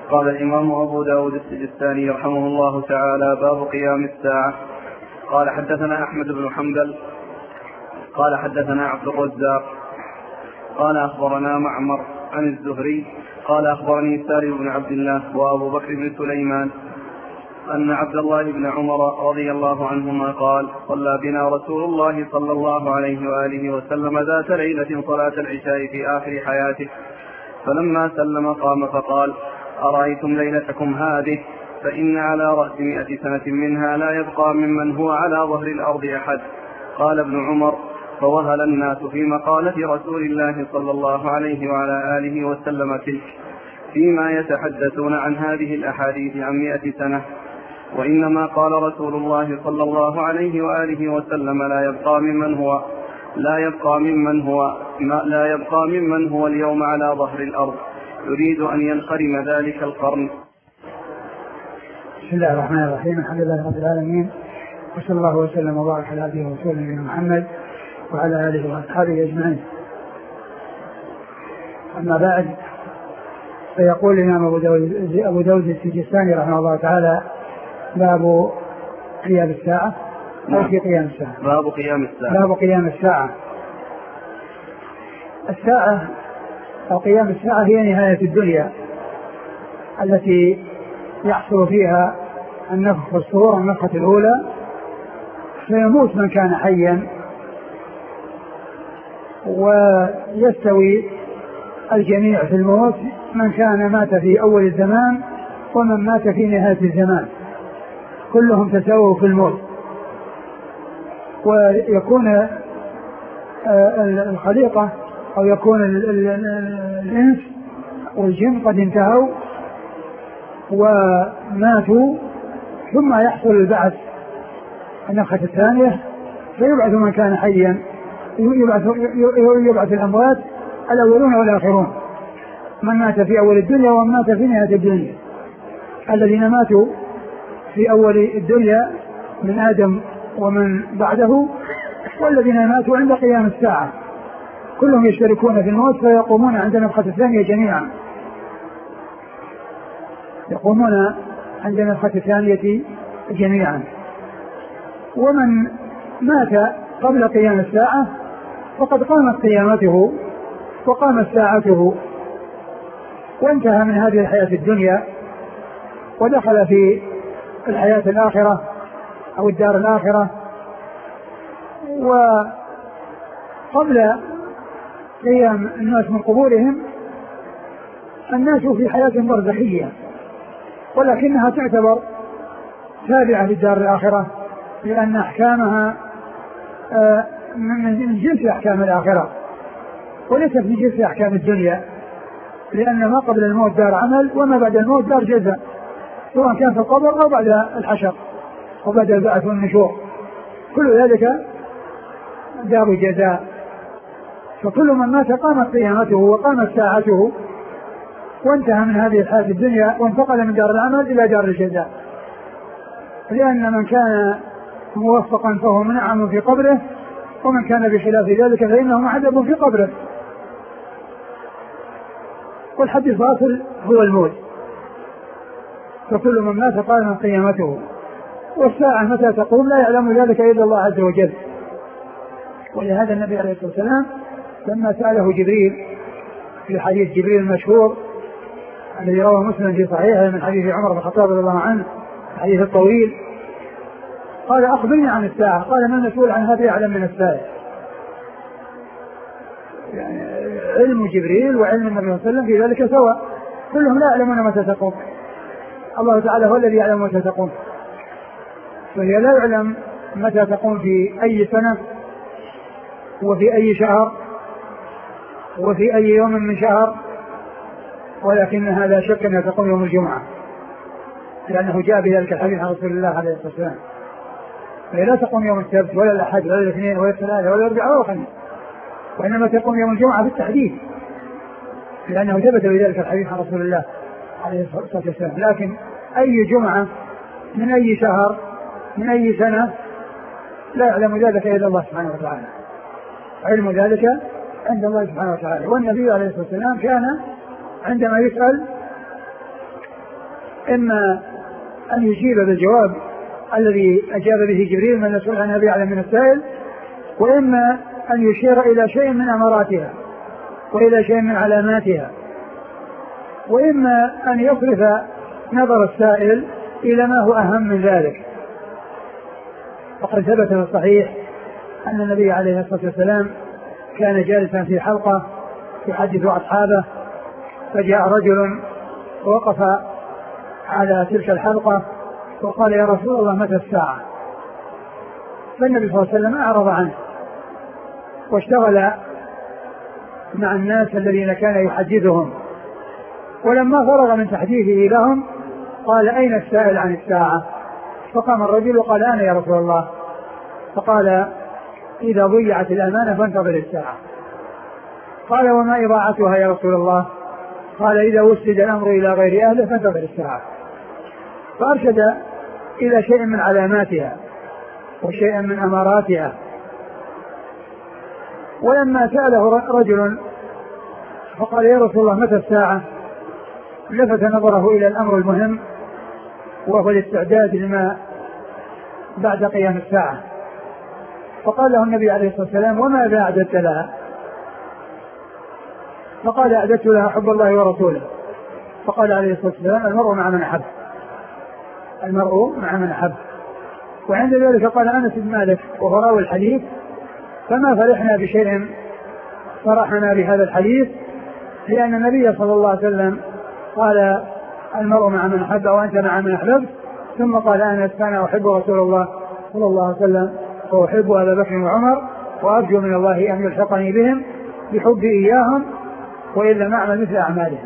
قال الإمام أبو داود السجستاني رحمه الله تعالى: باب قيام الساعة. قال حدثنا أحمد بن حنبل قال حدثنا عبد الرزاق قال أخبرنا معمر عن الزهري قال أخبرني سالم بن عبد الله وأبو بكر بن سليمان أن عبد الله بن عمر رضي الله عنهما قال: صلى بنا رسول الله صلى الله عليه وآله وسلم ذات ليلة صلاة العشاء في آخر حياته، فلما سلم قام فقال: أرأيتم ليلتكم هذه؟ فإن على رأس 100 سنة منها لا يبقى ممن هو على ظهر الأرض أحد. قال ابن عمر: فوهل الناس في مقالة رسول الله صلى الله عليه وعلى آله وسلم تلك، فيما يتحدثون عن هذه الأحاديث عن 100 سنة، وإنما قال رسول الله صلى الله عليه وآله وسلم: لا يبقى ممن هو اليوم على ظهر الأرض، يريد أن ينخرم ذلك القرن. بسم الله الرحمن الرحيم. الحمد لله رب العالمين، وصلى الله وسلم وبارك على عبده ورسوله نبينا محمد وعلى آله وأصحابه أجمعين. أما بعد، فيقول الإمام أبو داود السجستاني رحمه الله تعالى: باب قيام الساعة أو في قيام الساعة. باب قيام الساعة. الساعة أو قيام الساعة هي نهاية الدنيا التي يحصل فيها النفخ في الصور، النفخة الأولى، فيموت من كان حيا ويستوي الجميع في الموت، من كان مات في أول الزمان ومن مات في نهاية الزمان، كلهم تساووا في الموت. ويكون الخليقة أو يكون الإنس والجن قد انتهوا وماتوا، ثم يحصل البعث، النفخة الثانية، فيبعث من كان حيا، يبعث الأموات الأولون والآخرون، من مات في أول الدنيا ومن مات في نهاية الدنيا. الذين ماتوا في أول الدنيا من آدم ومن بعده، والذين ماتوا عند قيام الساعة، كلهم يشتركون في الموت، فيقومون عند النفخة الثانية جميعا، يقومون عند النفخة الثانية جميعا. ومن مات قبل قيام الساعة فقد قامت قيامته وقامت ساعته، وانتهى من هذه الحياة الدنيا ودخل في الحياة الآخرة أو الدار الآخرة. وقبل قيام الناس من قبورهم الناس في حياة برزخية، ولكنها تعتبر تابعة للدار الآخرة، لأن أحكامها من جنس أحكام الآخرة وليست من جنس أحكام الدنيا، لأن ما قبل الموت دار عمل وما بعد الموت دار جزاء، سواء كان في القبر أو بعد الحشر وبعد البعث والنشور، كل ذلك دار جزاء. فكل من مات قامت قيامته وقامت ساعته وانتهى من هذه الحياة الدنيا وانتقل من دار العمل إلى دار الجزاء، لأن من كان موفقا فهو منعم في قبره، ومن كان بخلاف ذلك فإنه معذب في قبره. والحد الفاصل هو الموت، فكل من مات قامت قيامته، والساعة متى تقوم لا يعلم ذلك إلا الله عز وجل. ولهذا النبي عليه الصلاة والسلام لما سأله جبريل في حديث جبريل المشهور الذي رواه مسلم في صحيحه من حديث عمر بن الخطاب رضي الله عنه، الحديث الطويل، قال: أخبرني عن الساعة. قال: ما المسؤول عن هذا أعلم من السائل. يعني علم جبريل وعلم النبي صلى الله عليه وسلم في ذلك سواء، كلهم لا يعلمون متى تقوم، الله تعالى هو الذي يعلم متى تقوم، فهي لا يعلم متى تقوم في أي سنة وفي أي شهر وفي أي يوم من شهر، ولكنها لا شك أنها تقوم يوم الجمعة، لأنه جاء بذلك الحديث عن رسول الله عليه الصلاة والسلام. فهي لا تقوم يوم السبت ولا الأحد ولا الاثنين ولا الثلاثة ولا الأربعاء ولا الخميس، وإنما تقوم يوم الجمعة بالتحديد، لأنه ثبت بذلك الحديث عن رسول الله عليه الصلاة والسلام. لكن أي جمعة من أي شهر من أي سنة لا يعلم ذلك إلا الله سبحانه وتعالى، علم ذلك عند الله سبحانه وتعالى. والنبي عليه الصلاة والسلام كان عندما يسأل إما أن يجيب بالجواب الذي أجاب به جبريل من يسأل عنها بأعلم من السائل، وإما أن يشير إلى شيء من أماراتها وإلى شيء من علاماتها، وإما أن يصرف نظر السائل إلى ما هو أهم من ذلك. وقد ثبت في الصحيح أن النبي عليه الصلاة والسلام كان جالسا في حلقة يحدث أصحابه، فجاء رجل ووقف على تلك الحلقة وقال: يا رسول الله متى الساعة؟ فالنبي صلى الله عليه وسلم أعرض عنه واشتغل مع الناس الذين كان يحدثهم، ولما فرغ من تحديثه لهم قال: أين السائل عن الساعة؟ فقام الرجل وقال: أنا يا رسول الله. فقال: إذا ضيعت الأمانة فانتظر الساعة. قال: وما إضاعتها يا رسول الله؟ قال: إذا وسد الأمر إلى غير أهله فانتظر الساعة. فأرشد إلى شيء من علاماتها وشيء من أماراتها. ولما سأله رجل فقال: يا رسول الله متى الساعة؟ لفت نظره إلى الأمر المهم وهو الاستعداد لما بعد قيام الساعة. فقال له النبي عليه الصلاة والسلام: وماذا أعددت لها؟ فقال: أعددت لها حب الله ورسوله. فقال عليه الصلاة والسلام: المرء مع من أحب. المرء مع من أحب. وعند ذلك قال أنس بن مالك وهو راوي الحديث: فما فرحنا بشيء فرحنا بهذا الحديث، لأن النبي صلى الله عليه وسلم قال: المرء مع من أحب وأنت مع من أحببت. ثم قال أنس: كان أحب رسول الله صلى الله عليه وسلم وأحب أبا بكر وعمر وأرجو من الله أن يلحقني بهم بحبي إياهم وإن لم أعمل مثل أعمالهم.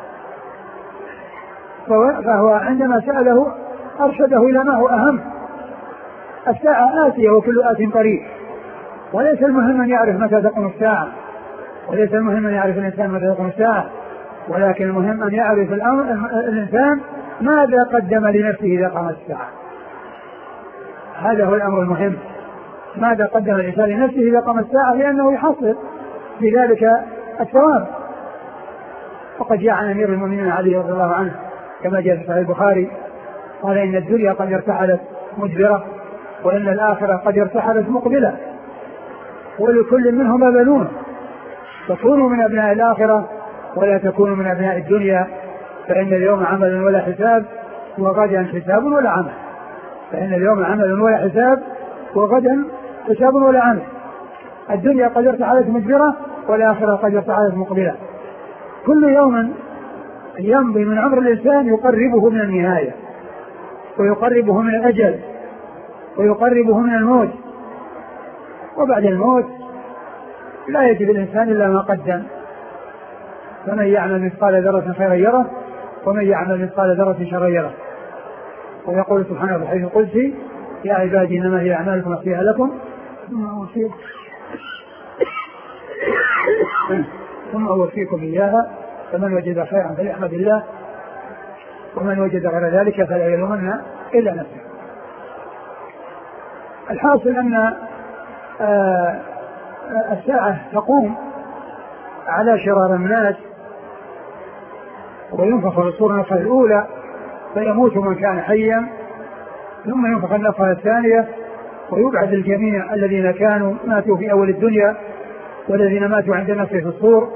فهو عندما سأله أرشده إلى ما هو أهم. الساعة آتية وكل آت قريب، وليس المهم أن يعرف متى تقوم الساعة، وليس المهم أن يعرف الإنسان متى تقوم الساعة، ولكن المهم أن يعرف الإنسان ماذا قدم لنفسه إذا قامت الساعة. هذا هو الأمر المهم، ماذا قدم الإنسان لنفسه إذا قامت الساعة، لأنه يحصل بذلك الثواب. وقد جاء عن أمير المؤمنين علي رضي الله عنه كما جاء في صحيح البخاري قال: إن الدنيا قد ارتحلت مدبرة وإن الآخرة قد ارتحلت مقبلة، ولكل منهما بنون، فكونوا من أبناء الآخرة ولا تكونوا من أبناء الدنيا، فإن اليوم عمل ولا حساب وغدا حساب ولا عمل. فإن اليوم عمل ولا حساب وغدا حساب ولا عمل. الدنيا قد ارتحلت مدبرة والآخرة قد ارتحلت مقبلة. كل يوم يمضي من عمر الإنسان يقربه من النهاية ويقربه من الأجل ويقربه من الموت، وبعد الموت لا يجد الإنسان إلا ما قدم. فمن يعمل مثقال ذرة خيرا يره ومن يعمل مثقال ذرة شرا يره. ويقول سبحانه في الحديث القدسي: يا عبادي إنما هي أعمالكم أحصيها لكم ثم أوفيكم إياها، فمن وجد خيرا فليحمد الله ومن وجد غير ذلك فلا يلومن إلا نفسه. الحاصل أن الساعة تقوم على شرار الناس، وينفخ الصور النفخة الأولى فيموت من كان حيا، ثم ينفخ النفخة الثانية ويبعث الجميع الذين كانوا ماتوا في أول الدنيا والذين ماتوا عند النفخ في الصور،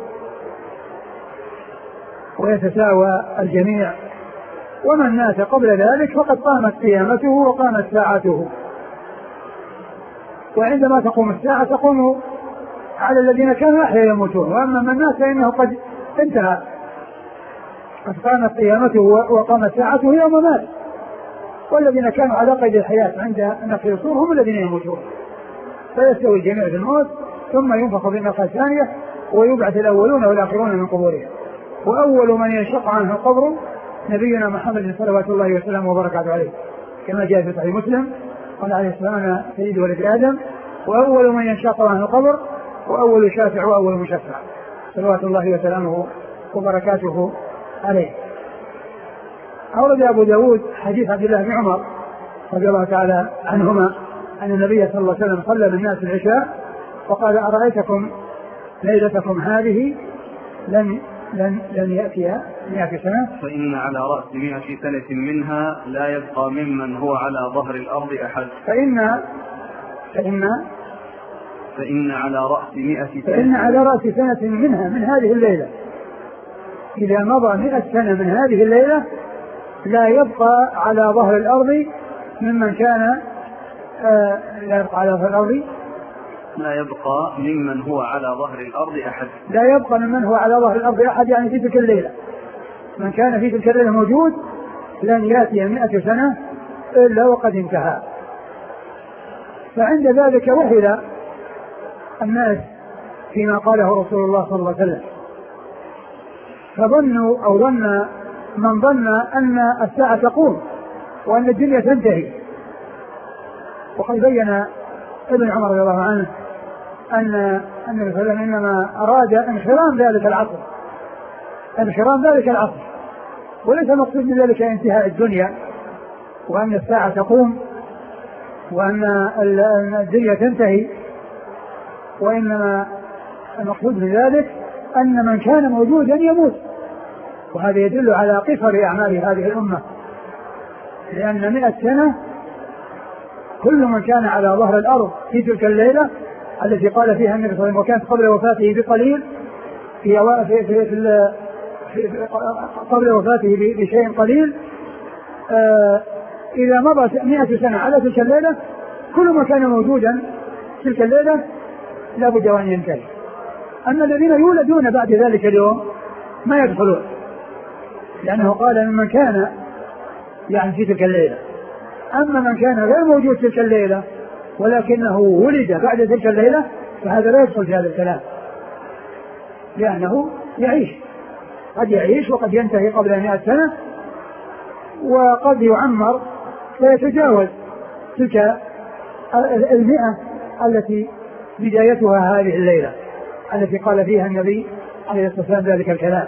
ويتساوى الجميع. ومن مات قبل ذلك فقد قامت قيامته وقامت ساعته. وعندما تقوم الساعة تقوم على الذين كانوا أحيا يموتون، وأما من مات فإنه قد انتهى، قد قامت قيامته وقامت ساعته يوم مات. والذين كانوا على قيد الحياة عند نفخ الصور هم الذين يموتون، فيستوي الجميع في الموت ثم ينفخ في النفخة الثانية ويبعث الأولون والآخرون من قبورهم. وأول من ينشق عنه القبر نبينا محمد صلوات الله وسلامه وبركاته عليه، كما جاء في صحيح مسلم قال عليه السلام: أنا سيد ولد آدم وأول من ينشق عنه القبر وأول شافع وأول مشفع صلوات الله وسلامه وبركاته عليه. أورد أبو داود حديث عبد الله بن عمر رضي الله تعالى عنهما أن النبي صلى الله عليه وسلم صلى بالناس العشاء وقال: أرأيتكم ليلتكم هذه لن لن يأتي 100 سنة. فإن على رأس 100 سنة منها لا يبقى ممن هو على ظهر الأرض أحد. فإن على رأس سنة منها من هذه الليلة، إذا مضى 100 سنة من هذه الليلة لا يبقى على ظهر الأرض ممن كان لا يبقى على ظهر الأرض لا يبقى ممن هو على ظهر الأرض أحد. لا يبقى ممن هو على ظهر الأرض أحد، يعني في تلك الليلة من كان في تلك الليلة موجود لن يأتي 100 سنة إلا وقد انتهى. فعند ذلك وحل الناس فيما قاله رسول الله صلى الله عليه وسلم، فظنوا أو ظن من ظن أن الساعة تقوم وأن الدنيا تنتهي. وقد بين ابن عمر رضي الله عنه أن النبي صلى الله عليه وسلم إنما أراد انخرام ذلك العصر، وليس مقصود من ذلك انتهاء الدنيا وأن الساعة تقوم وأن الدنيا تنتهي، وإنما المقصود من ذلك أن من كان موجودا يموت. وهذا يدل على قصر أعمال هذه الأمة، لأن 100 سنة كل من كان على ظهر الأرض في تلك الليلة التي قال فيها النبي صلى الله عليه وسلم وكانت قبل وفاته بقليل قبل وفاته بشيء قليل، إذا مضى 100 سنة على تلك الليلة كل ما كان موجودا تلك الليلة لا بد أن ينتهي. أما الذين يولدون بعد ذلك اليوم ما يدخلون، لأنه قال من كان يعني في تلك الليلة. أما من كان غير موجود تلك الليلة ولكنه ولد بعد تلك الليلة فهذا لا يدخل في هذا الكلام، لأنه قد يعيش وقد ينتهي قبل 100 سنة، وقد يعمر فيتجاوز تلك 100 التي بدايتها هذه الليلة التي قال فيها النبي عليه الصلاة والسلام ذلك الكلام.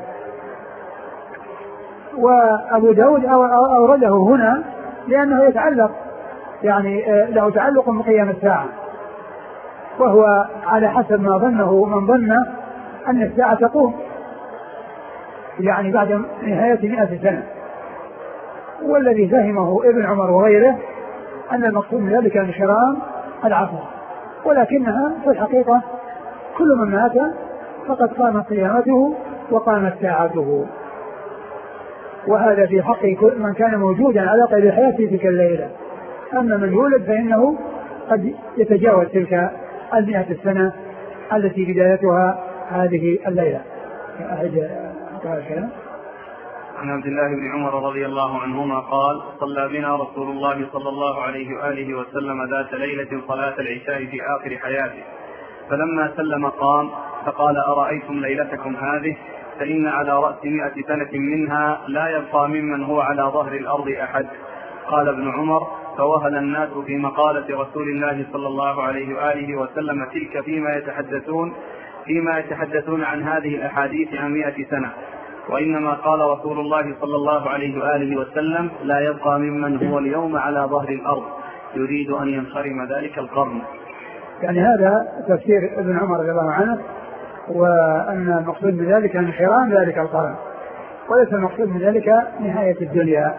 وأبو داود أورده هنا لأنه يتعلق له تعلق بقيام الساعة، وهو على حسب ما ظنه من ظن أن الساعة تقوم يعني بعد نهاية 100 سنة. والذي فهمه ابن عمر وغيره أن المقصود من ذلك انخرام العصر، ولكنها في الحقيقة كل من مات فقد قامت قيامته وقامت ساعته، وهذا في حق كل من كان موجودا على قيد الحياة في تلك الليلة. أما من يولد فإنه قد يتجاوز تلك 100 سنة التي بدايتها هذه الليلة. عن عبد الله بن عمر رضي الله عنهما قال: صلى بنا رسول الله صلى الله عليه وآله وسلم ذات ليلة صلاة العشاء في آخر حياته، فلما سلم قام فقال: أرأيتم ليلتكم هذه؟ فإن على رأس 100 سنة منها لا يبقى ممن هو على ظهر الأرض أحد. قال ابن عمر: فوهل الناس في مقالة رسول الله صلى الله عليه وآله وسلم تلك فيما يتحدثون عن هذه الأحاديث عن 100 سنة، وإنما قال رسول الله صلى الله عليه وآله وسلم: لا يبقى ممن هو اليوم على ظهر الأرض، يريد أن ينخرم ذلك القرن. يعني هذا تفسير ابن عمر رضي الله عنه، وأن المقصود من ذلك انخرام ذلك القرن، وليس المقصود من ذلك نهاية الدنيا،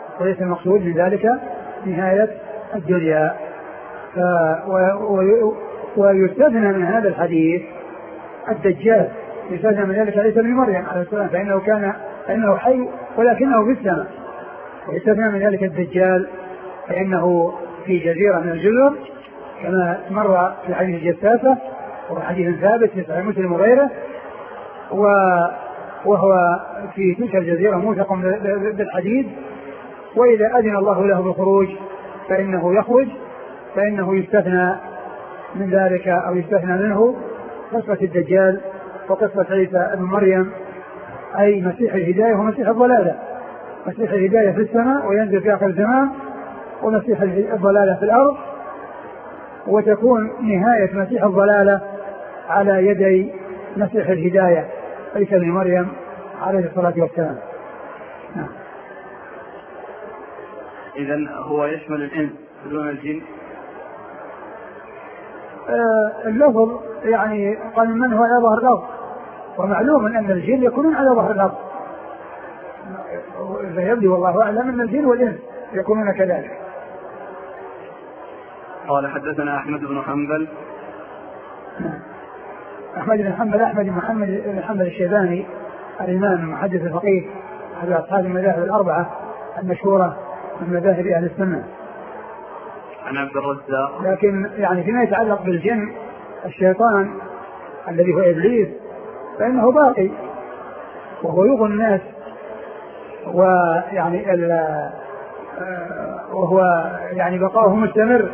ويستثنى من هذا الحديث الدجال، يستثنى من ذلك عيسى بن مريم عليه السلام فإنه حي ولكنه في السماء، ويستثنى من ذلك الدجال فإنه في جزيرة من الجزر كما مر في حديث الجساسة وحديث ثابت في صحيح مسلم وغيره، وهو في تلك الجزيرة موثق بالحديد، وإذا أذن الله له بالخروج فإنه يخرج، فإنه يستثنى من ذلك أو يستثنى منه قصة الدجال وقصة عيسى ابن مريم، أي مسيح الهداية ومسيح الضلالة. مسيح الهداية في السماء وينزل في آخر الزمان، ومسيح الضلالة في الأرض، وتكون نهاية مسيح الضلالة على يدي مسيح الهداية عيسى ابن مريم عليه الصلاة والسلام. إذن هو يشمل الإنس دون الجن؟ اللفظ يعني قال من هو على ظهر الأرض، ومعلوم أن الجن يكونون على ظهر الأرض، فيبدو والله أعلم أن الجن والإنس يكونون كذلك. قال حدثنا أحمد بن حنبل. أحمد بن حنبل أحمد بن محمد بن حنبل الشيباني الإمام المحدث الفقيه أحد أصحاب المذاهب الأربعة المشهورة من مذاهب أهل السنة. عن عبد الرزاق. لكن يعني فيما يتعلق بالجن الشيطان الذي هو إبليس فإنه باقي وهو يغوي الناس، ويعني وهو يعني بقاؤه مستمر،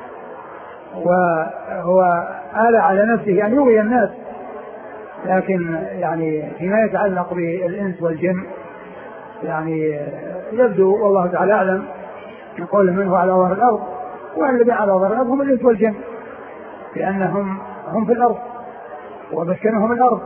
وهو آل على نفسه أن يغوي الناس. لكن يعني فيما يتعلق بالإنس والجن يعني يبدو والله تعالى أعلم نقول منه على ظهر الأرض، والذي على ظهر الأرض هم الإنس والجن، لأنهم هم في الأرض ومسكنهم الأرض.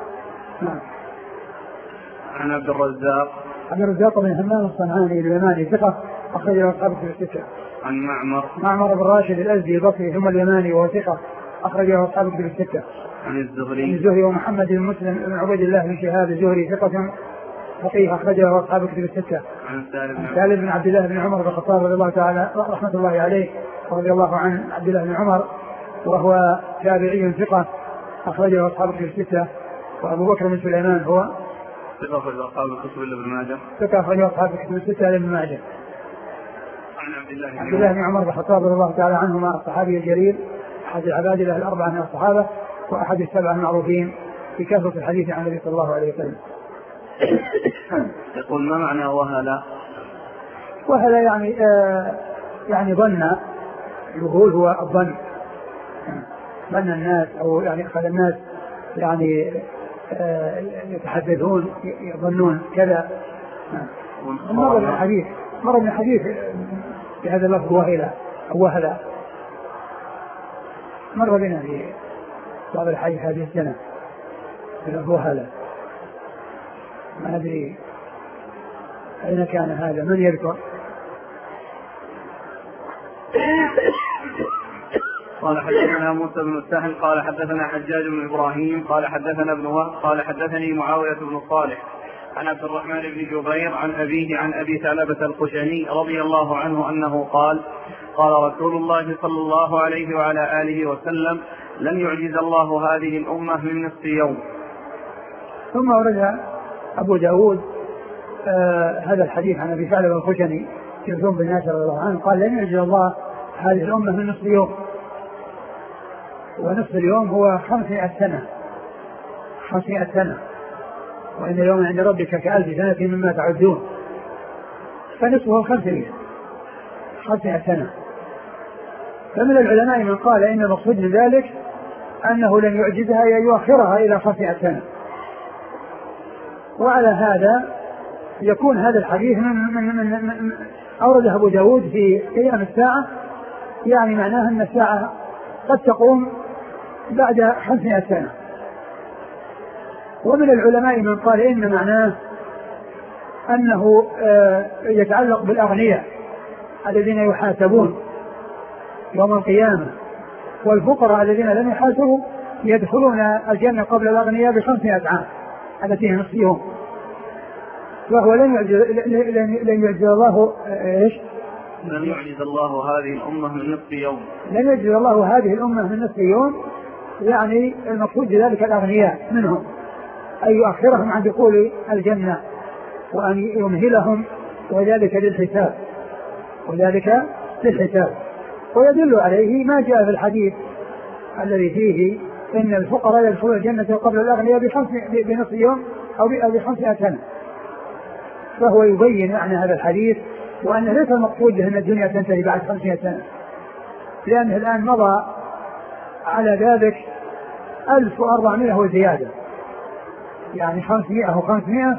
عن عبد الرزاق. عبد الرزاق بن همام الصنعاني اليماني ثقة أخرج له أصحاب الكتب الستة. عن معمر بن راشد الأزدي البصري ثم اليماني وهو ثقة أخرج له أصحاب الكتب الستة. عن الزهري. ومحمد بن مسلم بن عبيد الله بن شهاب الزهري ثقة فقيه أخرج له أصحاب الكتب الستة. عن سالم بن عبد الله بن عمر بن الخطاب رضي الله تعالى رحمة الله عليه ورضي الله عن عبد الله بن عمر وهو تابعي ثقة أخرج له أصحاب الكتب الستة. وأبو بكر بن سليمان هو ثقة أخرج أصحاب الكتب إلا ابن ماجه. ثقة أخرج أصحاب الكتب الستة إلا ابن ماجه. عن عبد الله بن عمر بن الخطاب رضي الله تعالى عنهما الصحابي الجليل أحد العبادلة الأربعة من الصحابة وأحد السبعة المعروفين في كثرة الحديث عن النبي صلى الله عليه وسلم. يقول ما معنى وهلا؟ وهلا يعني ظن، الوهول هو الظن، ظن الناس أو يعني أخذ الناس يعني يتحدثون يظنون كذا. مر من الحديث بهذا اللفظ وهلا أو وهلا، مر بنا في بعض الحديث هذه السنة بلفظ وهلا، ما أدري أين كان هذا، من يذكر؟ قال حدثنا موسى بن السهل قال حدثنا حجاج بن إبراهيم قال حدثنا ابن وهب قال حدثني معاوية بن صالح عن عبد الرحمن بن جبير عن أبيه عن أبي ثعلبة الخشني رضي الله عنه أنه قال قال رسول الله صلى الله عليه وعلى آله وسلم لن يعجز الله هذه الأمة من نصف يوم. ثم ورد أبو داود هذا الحديث عن أبي ثعلبة الخشني يرسون بالناس رضي الله عنه قال لن يعجز الله هذه الأمة من نصف يوم، ونصف اليوم هو 500 سنة، 500 سنة، وإن يوم عند ربك كألف سنة مما تعدون، فنصفه 500 سنة. فمن العلماء من قال إن المقصود من ذلك أنه لن يعجزها يؤخرها إلى 500 سنة. وعلى هذا يكون هذا الحديث من أورده أبو داود في قيام الساعة، يعني معناه أن الساعة قد تقوم بعد 500 سنة. ومن العلماء من قال إن معناه أنه يتعلق بالأغنياء الذين يحاسبون يوم القيامة، والفقراء الذين لم يحاسبوا يدخلون الجنة قبل الأغنياء ب500 عام التي هي نصف يوم. فهو لن يعجز الله إيش؟ لن يعجز الله هذه الأمة من نصف يوم. لن يعجز الله هذه الأمة من نصف يوم، يعني المقصود بذلك الأغنياء منهم، أن يؤخرهم عن دخول الجنة وأن يمهلهم، وذلك للحساب. ويدل عليه ما جاء في الحديث الذي فيه إن الفقراء يدخلون الجنة قبل الأغنياء بنصف يوم أو ب500 سنة. فهو يبين معنى هذا الحديث، وأنه ليس المقصود أن الدنيا تنتهي بعد 500 سنة، لأنه الآن مضى على ذلك 1400 وزيادة، يعني 500 و500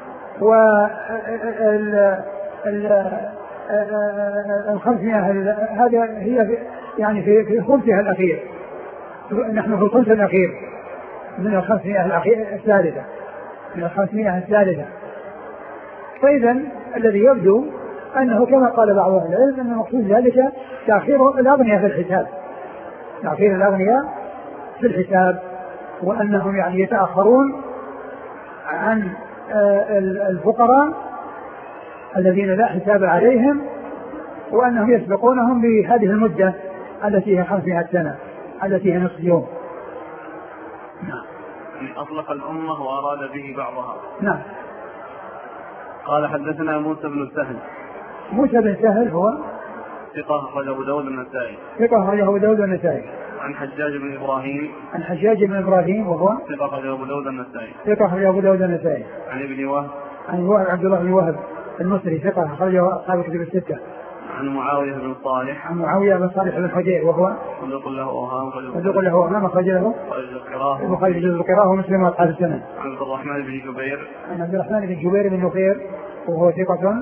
وال500 هذا هي يعني في خمسها الأخير، نحن في الخمس الأخير من 500 الثالثة، من 500 الثالثة. فإذا الذي يبدو أنه كما قال بعض أهل العلم أن المقصود ذلك تأخير الأغنياء في الحساب، وأنهم يعني يتأخرون عن الفقراء الذين لا حساب عليهم، وأنهم يسبقونهم بهذه المدة التي هي 500 سنة التي هي نصف يوم. نعم. أطلق الأمة وأراد به بعضها. نعم. قال حدثنا موسى بن سهل. موسى بن سهل هو ثقة أخرجه أبو داود النسائي. ثقة أخرجه أبو داود النسائي. عن حجاج بن إبراهيم. عن حجاج بن إبراهيم وهو ثقة أخرجه أبو داود النسائي. ثقة أخرجه أبو داود النسائي. عن ابن وهب. عن وهب عبد الله بن وهب المصري ثقة أخرجه أصحاب الكتب الستة. عن معاوية بن صالح. عن معاوية بن صالح بن حجير وهو صدوق له أوهام. أخرج له البخاري جزء القراءة ومسلم وأصحاب السنن. عن عبد الرحمن بن جبير. عن عبد الرحمن بن جبير بن نفير وهو ثقة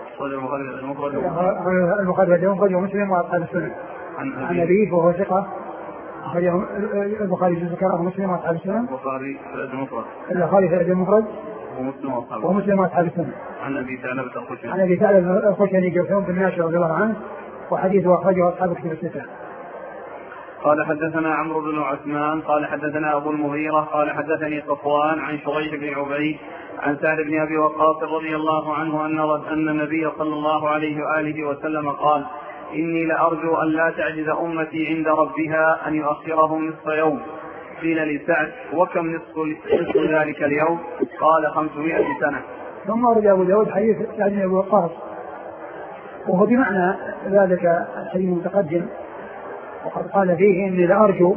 المخرج ومسلم وأصحاب السنن. عن أبيه وهو ثقة أخرجه البخاري جزء القراءة ومسلم وأصحاب السنن. البخاري في الأدب المفرد ومسلم وأصحاب السنن. عن أبي ثعلبة الخشني جوثوم بن ناشر رضي الله عنه وحديثه أخرجه أصحاب الكتب الستة. قال حدثنا عمرو بن عثمان قال حدثنا أبو المغيرة قال حدثني صفوان عن شريح بن عبيد عن سعد بن أبي وقاص رضي الله عنه أن النبي صلى الله عليه وآله وسلم قال: إني لأرجو أن لا تعجز أمتي عند ربها أن يؤخرهم نصف يوم. قيل لسعد: وكم نصف ذلك اليوم؟ قال: 500 سنة. ثم ورد أبو داود حديث سعد بن أبي وقاص وهو بمعنى ذلك الحديث المتقدم، وقد قال فيه: إني لأرجو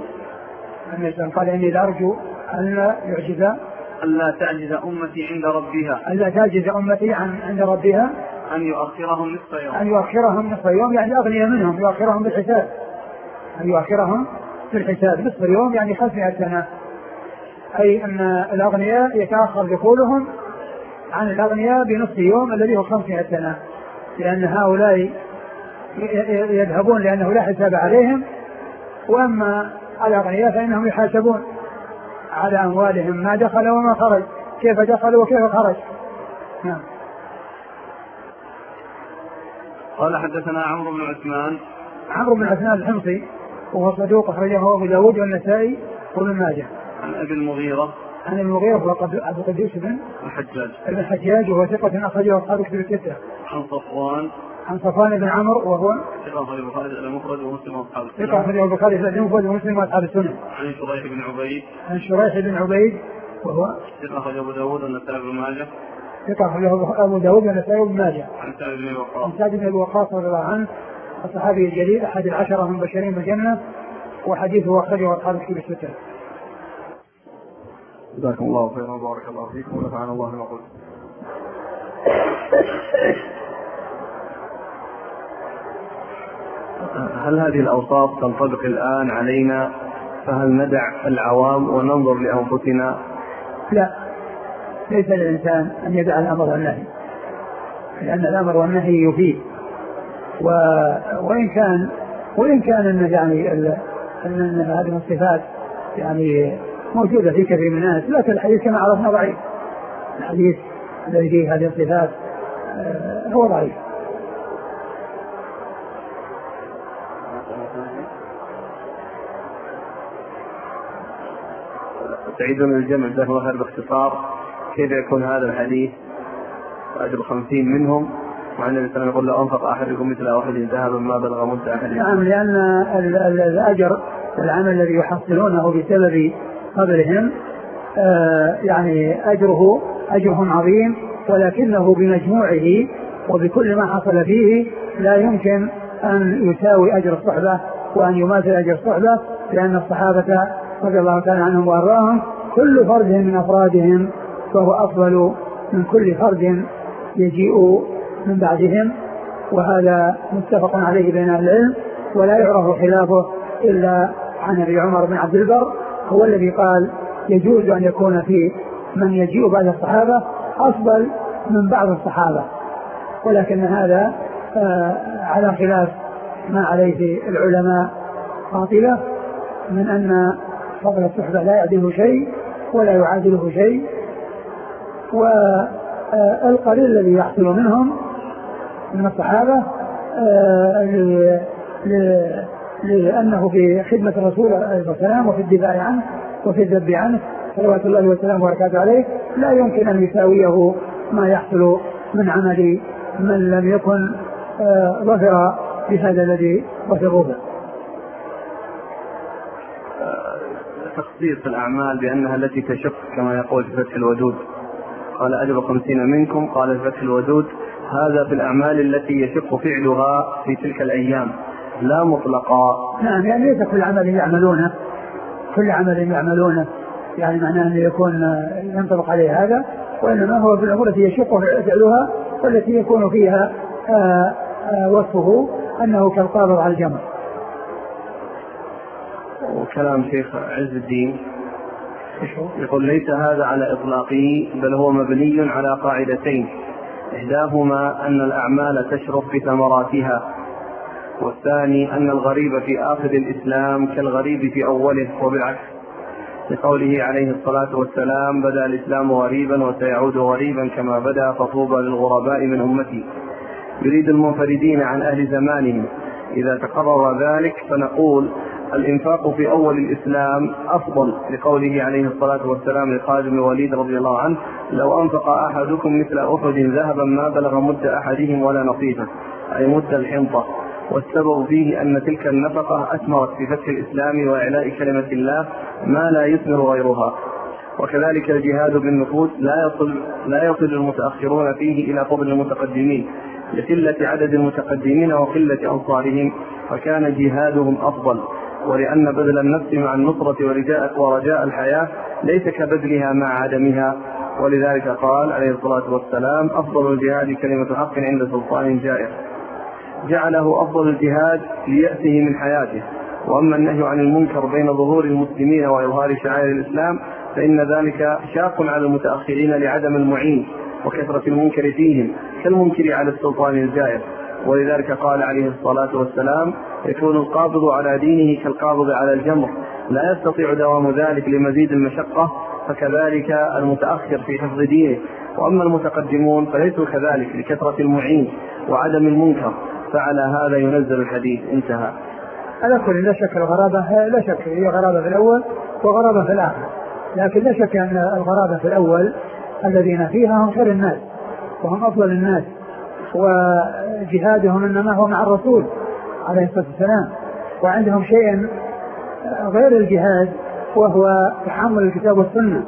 أن لا تعجز أمتي عند ربها ألا تعجز أمتي عند ربها أن يؤخرهم نصف يوم يعني أغنية منهم، يؤخرهم بالحساب نصف اليوم يعني 500 سنة، أي أن الأغنياء يتأخر دخولهم عن الأغنياء بنصف يوم الذي هو 500 سنة، لأن هؤلاء يذهبون لأنه لا حساب عليهم، وأما الأغنياء فإنهم يحاسبون على أموالهم ما دخل وما خرج، كيف دخل وكيف خرج. نعم. قال حدثنا عمرو بن عثمان الحمصي وهو صدوق أخرجه أبو داود والنسائي وابن ماجه. عن أبي المغيرة وهو أبو قديس بن الحجاج وهو ثقة أخرجه أصحاب الكتب الستة. عن صفوان بن عمرو وهو ثقة أخرجه البخاري في المفرد ومسلم وأصحاب السنن. عن شريح بن عبيد وهو ثقة أخرجه أبو داود والنسائي وابن ماجه. أبو داود والنسائي وابن ماجه. عن سعد بن أبي وقاص رضي الله عنه الصحابي الجليل أحد 10 من بشرين بالجنة، وحديثه أخرجه أصحاب الكتب الستة. جزاكم الله خيرا وبارك الله فيكم ونفعنا الله بما قلت. هل هذه الأوصاف تنطبق الآن علينا؟ فهل ندع العوام وننظر لأنفسنا؟ لا، ليس للإنسان أن يدع الأمر والنهي، لأن الأمر والنهي يفيد، وإن كان أن هذه الصفات يعني موجودة في كثير من الناس، لكن الحديث كما عرفنا ضعيف. الحديث الذي فيه هذه الصفات هو ضعيف. تعيدون الجمع جزاكم الله خير باختصار، كيف يكون هذا الحديث وأجر 50 منهم، مع أن الإنسان يقول: لو أنفق أحدكم مثل أحد ذهبا ما بلغ مد أحدهم. نعم، لأن الأجر والعمل الذي يحصلونه بسبب قبلهم يعني أجرهم عظيم، ولكنه بمجموعه وبكل ما حصل فيه لا يمكن أن يساوي أجر الصحبة وأن يماثل أجر الصحبة، لأن الصحابة رضي الله تعالى عنهم وأرضاهم كل فرد من أفرادهم فهو أفضل من كل فرد يجيء من بعدهم، وهذا متفق عليه بين العلم، ولا يعرف خلافه إلا عن أبي عمر بن عبد البر، هو الذي قال: يجوز أن يكون في من يجيء بعد الصحابة أفضل من بعض الصحابة، ولكن هذا على خلاف ما عليه العلماء قاطبة من أن فضل الصحبة لا يعدله شيء ولا يعادله شيء، والقليل الذي يحصل منهم من الصحابة لأنه في خدمة الرسول عليه الصلاة والسلام وفي الدفاع عنه وفي الذب عنه، صلوات الله وسلامه وبركاته عليه لا يمكن أن يساويه ما يحصل من عمل من لم يكن ظفر بهذا الذي ظفروا به. تخصيص الأعمال بأنها التي تشق كما يقول في فتح الودود، قال أجر 50 منكم، قال في فتح الودود هذا في الأعمال التي يشق فعلها في تلك الأيام لا مطلقا. نعم، يعني ليس كل عمل يعملونه يعني معناه أن يكون ينطبق عليه هذا، وإنما هو في الأمور التي يشق فعلها والتي يكون فيها وصفه أنه كالقابض على الجمر. وكلام شيخ عز الدين يقول ليس هذا على إطلاقه، بل هو مبني على قاعدتين، إحداهما أن الأعمال تشرف بثمراتها، والثاني أن الغريب في آخر الإسلام كالغريب في أوله، وبالعكس لقوله عليه الصلاة والسلام بدأ الإسلام غريبا وسيعود غريبا كما بدأ فطوبى للغرباء من أمتي. يريد المنفردين عن أهل زمانهم. إذا تقرر ذلك فنقول الإنفاق في أول الإسلام أفضل، لقوله عليه الصلاة والسلام لخالد بن الوليد رضي الله عنه لو أنفق أحدكم مثل أحد ذهبا ما بلغ مد أحدهم ولا نصيفه، أي مد الحنطة. والسبب فيه أن تلك النفقة أثمرت في فتح الإسلام وإعلاء كلمة الله ما لا يثمر غيرها. وكذلك الجهاد بالنفوس لا يصل المتأخرون فيه إلى فضل المتقدمين لقلة عدد المتقدمين وقلة أنصارهم، فكان جهادهم أفضل، ولأن بذل النفس مع النصرة ورجاء الحياة ليس كبذلها مع عدمها. ولذلك قال عليه الصلاة والسلام أفضل الجهاد كلمة حق عند سلطان جائر، جعله أفضل الجهاد ليأته من حياته. وأما النهي عن المنكر بين ظهور المسلمين وإظهار شعائر الإسلام فإن ذلك شاق على المتأخرين لعدم المعين وكثرة المنكر فيهم كالمنكر على السلطان الجائر. ولذلك قال عليه الصلاة والسلام يكون القابض على دينه كالقابض على الجمر، لا يستطيع دوام ذلك لمزيد المشقة، فكذلك المتأخر في حفظ دينه. وأما المتقدمون فليسوا كذلك لكثرة المعين وعدم المنكر، فعلى هذا ينزل الحديث. انتهى. على كل لا شك الغرابة لا شك هي غرابة في الأول وغرابة في الآخر، لكن لا شك أن الغرابة في الأول الذين فيها هم خير الناس وهم أفضل الناس، وجهادهم إنما هو مع الرسول عليه الصلاة والسلام، وعندهم شيء غير الجهاد وهو تحمل الكتاب والسنة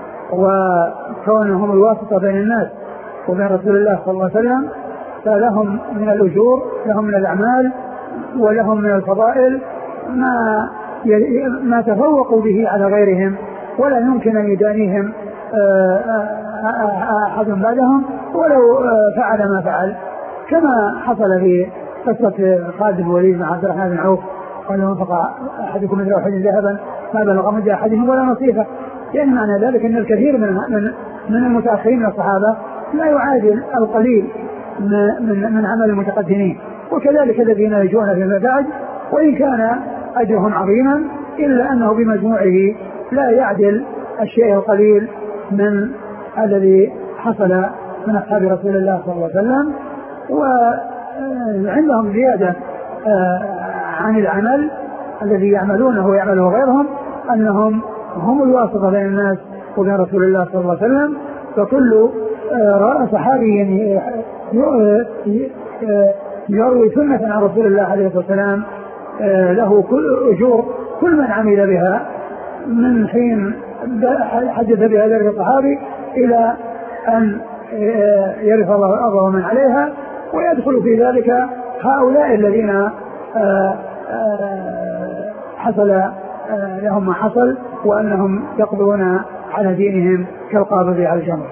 وكونهم الواسطة بين الناس وبين رسول الله صلى الله عليه وسلم، فلهم من الأجور، لهم من الأعمال، ولهم من الفضائل ما تفوقوا به على غيرهم، ولا يمكن أن يدانيهم أحد بعدهم ولو فعل ما فعل، كما حصل في قصة خالد بن الوليد مع عبد الرحمن بن عوف قال انفق أحدكم مثل أحد ذهبا ما بلغ مد أحدهم ولا نصيفه. لأن معنى ذلك أن الكثير من المتأخرين من الصحابة لا يعادل القليل من عمل المتقدمين، وكذلك الذين يجون فيما بعد، وإن كان أجرهم عظيما إلا أنه بمجموعه لا يعدل الشيء القليل من الذي حصل من أصحاب رسول الله صلى الله عليه وسلم. وعندهم زيادة عن العمل الذي يعملونه ويعمله غيرهم، أنهم هم الواسطة بين الناس وبين رسول الله صلى الله عليه وسلم. فكل صحابي يروي سنة عن رسول الله عليه الصلاة والسلام له كل أجور كل من عمل بها من حين حدث بها ذلك الصحابي إلى أن يرث الله الأرض ومن عليها، ويدخل في ذلك هؤلاء الذين حصل لهم ما حصل، وأنهم يقضون على دينهم كالقابض على الجمر.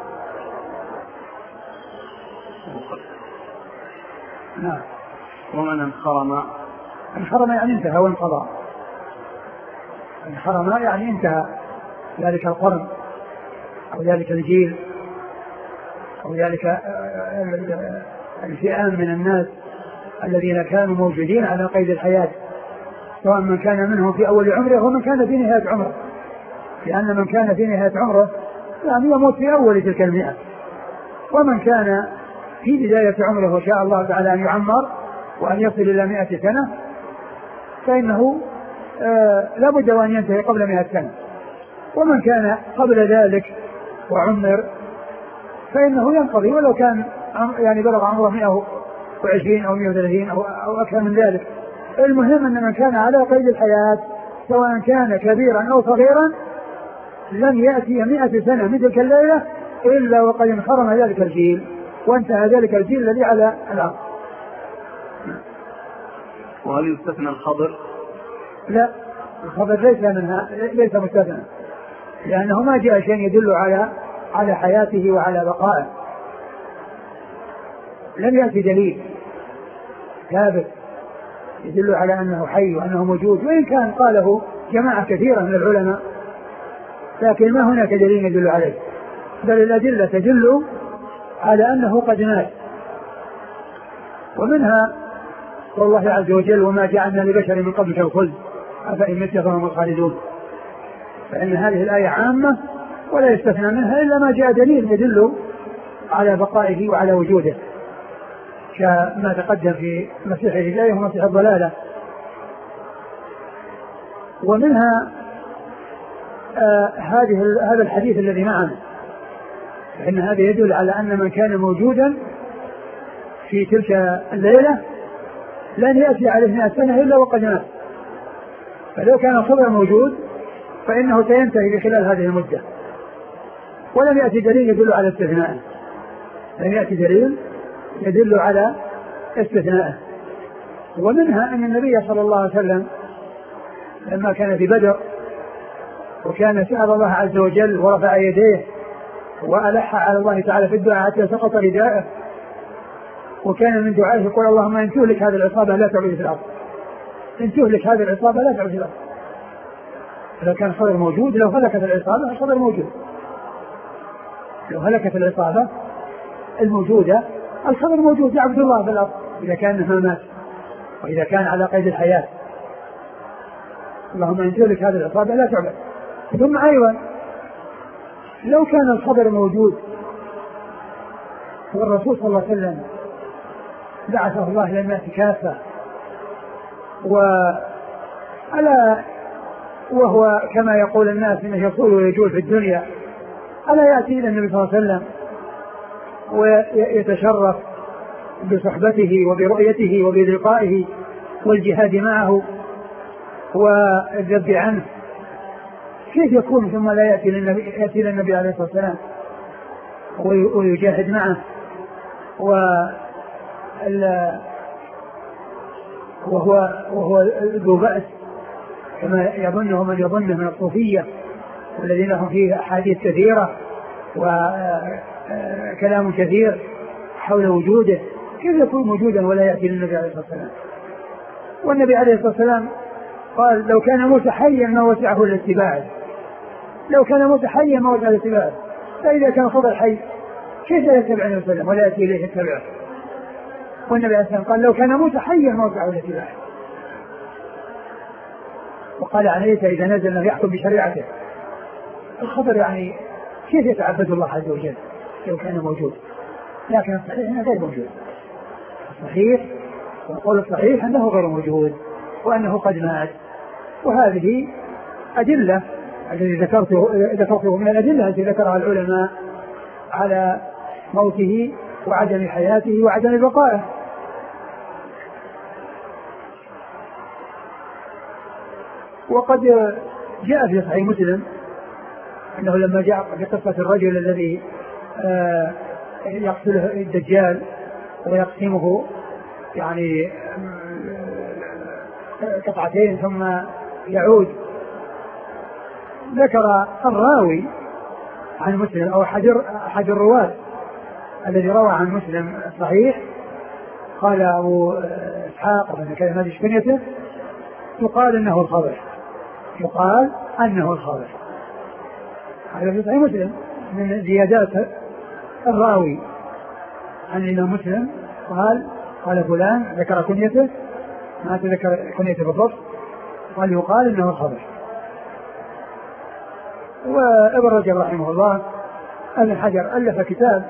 نعم. ومن انخرم يعني انتهى وانقضى، انخرم يعني انتهى ذلك القرن أو ذلك الجيل أو ذلك الفئام من الناس الذين كانوا موجودين على قيد الحياة، سواء من كان منهم في أول عمره ومن كان في نهاية عمره، لأن من كان في نهاية عمره يعني يموت في أول تلك المئة، ومن كان في بداية عمره وشاء الله تعالى أن يعمر وأن يصل إلى 100 سنة فإنه لابد وأن ينتهي قبل 100 سنة، ومن كان قبل ذلك وعمر فإنه ينقضي ولو كان يعني بلغ عمره 120 أو 130 أو أكثر من ذلك. المهم أن من كان على قيد الحياة سواء كان كبيرا أو صغيرا لم يأتي 100 سنة من تلك الليلة إلا وقد انخرم ذلك الجيل وانتهى ذلك الجيل الذي على الأرض. وهل يستثنى الخضر؟ لا، الخضر ليس مستثنى، لأنه ما جاء شيء يدل على حياته وعلى بقائه. لم يأتي دليل ثابت يدل على أنه حي وأنه موجود، وإن كان قاله جماعة كثيرة من العلماء لكن ما هناك دليل يدل عليه، بل الأدلة تدل على أنه قد مات. ومنها قول الله عز وجل وما جعلنا لبشر من قبلك الخلد أفإن مت فهم الخالدون، فإن هذه الآية عامة ولا يستثنى منها إلا ما جاء دليل يدل على بقائه وعلى وجوده كما تقدم في مسيح الهداية ومسيح الضلالة. ومنها هذا الحديث الذي معنا، فإن هذا يدل على أن من كان موجودا في تلك الليلة لن يأتي عليه 100 سنة إلا وقد مات، فلو كان الخبر موجود فإنه سينتهي بخلال هذه المدة، ولم يأتي دليل يدل على استثنائه، لم يأتي دليل يدل على استثنائه. ومنها أن النبي صلى الله عليه وسلم لما كان في بدر وكان سأل الله عز وجل ورفع يديه وألح على الله تعالى في الدعاء حتى سقط رداءه، وكان من دعائه يقول اللهم إن تهلك هذه العصابة لا تعود في الأرض، إن تهلك هذه العصابة لا تعود في الأرض. لو كان الخبر موجود، لو هلكت العصابة الخبر موجود، لو هلكت العصابة الموجودة الخبر موجود يعبد الله في الأرض إذا كان ما مات وإذا كان على قيد الحياة. اللهم إن تهلك هذه العصابة لا تعبد. ثم أيضا لو كان الخبر موجود والرسول صلى الله عليه وسلم بعثه الله إلى الناس كافة وهو كما يقول الناس انه يصول ويجول في الدنيا، ألا يأتي إلى النبي صلى الله عليه وسلم ويتشرف بصحبته وبرؤيته وبلقائه والجهاد معه والذب عنه؟ كيف يكون ثم لا يأتي إلى النبي عليه الصلاة والسلام ويجاهد معه وهو ذو بأس كما يظنه من يظنه من الصوفية والذين هم فيه أحاديث كثيرة وكلام كثير حول وجوده؟ كيف يكون موجودا ولا يأتي للنبي عليه الصلاة والسلام؟ والنبي عليه الصلاة والسلام قال لو كان موسى حيا ما وسعه الاتباع، لو كان موسى حيا ما وسعه الاتباع، فإذا كان خبر حي كيف يتبع النبي صلى الله عليه وسلم ولا يأتي إليه يتبعه؟ والنبي عليه الصلاة والسلام قال لو كان موسى حيا ما وسعه الاتباع، وقال عن عيسى إذا نزل يحكم بشريعته. الخبر يعني كيف يتعبد الله عز وجل لو كان موجود؟ لكن الصحيح أنه غير موجود. الصحيح والقول الصحيح أنه غير موجود وأنه قد مات. وهذه أدلة الذي ذكرته من الأدلة التي ذكرها العلماء على موته وعدم حياته وعدم بقائه. وقد جاء في صحيح مسلم أنه لما جاء في قصة الرجل الذي يقتله الدجال ويقسمه يعني قطعتين ثم يعود، ذكر الراوي عن مسلم أو أحد الرواة الذي روى عن مسلم الصحيح، قال أبو إسحاق ومن كلمة كنيته يقال أنه الخبر، يقال أنه الخبر. هذا في صحيح مسلم من زيادات الراوي عن الإمام مسلم، قال فلان ذكر كنيته ما تذكر كنيته بالضبط، قال يقال إنه الخبر. وابن رجب رحمه الله ابن حجر ألف كتاب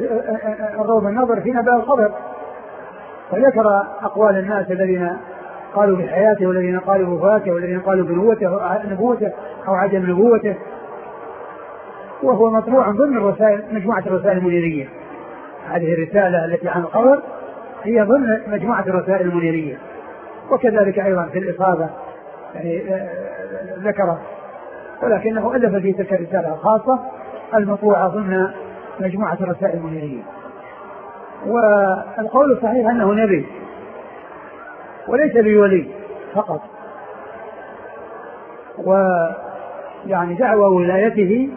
الروض النظر في نبأ الخبر، فذكر أقوال الناس الذين قالوا بحياته والذين قالوا بوفاته والذين قالوا بنبوته أو عدم نبوته، وهو مطبوع ضمن الرسائل مجموعة الرسائل المنيرية. هذه الرسالة التي عن القبر هي ضمن مجموعة الرسائل المنيرية. وكذلك أيضا في الإصابة يعني ذكره، ولكنه ألف في تلك الرسالة الخاصة المطبوعة ضمن مجموعة الرسائل المنيرية. والقول الصحيح أنه نبي وليس بولي فقط، ويعني دعوى ولايته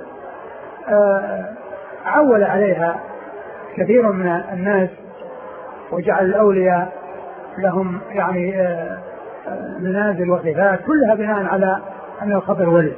عول عليها كثير من الناس، وجعل الأولياء لهم يعني منازل وصفات كلها بناء على أن الخبر ولي.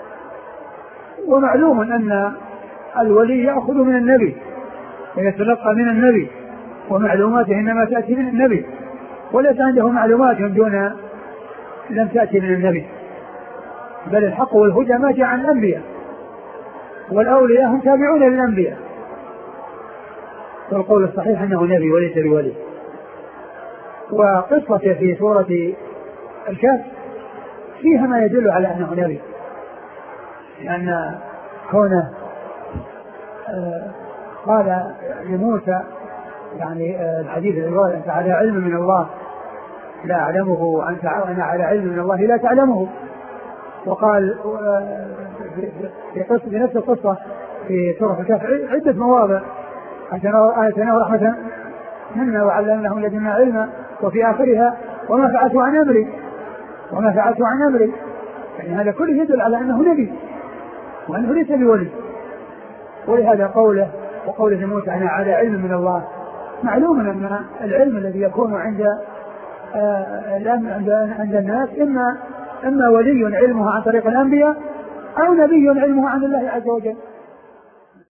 ومعلوم أن الولي يأخذ من النبي ويتلقى من النبي، ومعلوماته إنما تأتي من النبي، وليس عنده معلومات لم تأتي من النبي، بل الحق والهدى ما جاء عن الأنبياء، والأولياء هم تابعون للأنبياء. والقول الصحيح أنه نبي وليس بولي. وقصة في سورة الكهف فيها ما يدل على أنه نبي، لأن كونه قال لموسى يعني الحديث الرواية أنت على علم من الله لا أعلمه، أنا على علم من الله لا تعلمه. وقال في نفس القصة في سورة الكهف عدة مواضع آتيناه رحمة منا وعلمناه من لدنا علما، وفي آخرها وما فعلت عن أمري. يعني هذا كله يدل على أنه نبي وأنه ليس بولي. ولهذا قوله وقول موسى أنا على علم من الله، معلوم أن العلم الذي يكون عند الناس إما ولي علمه عن طريق الأنبياء أو نبي علمه عن الله عز وجل.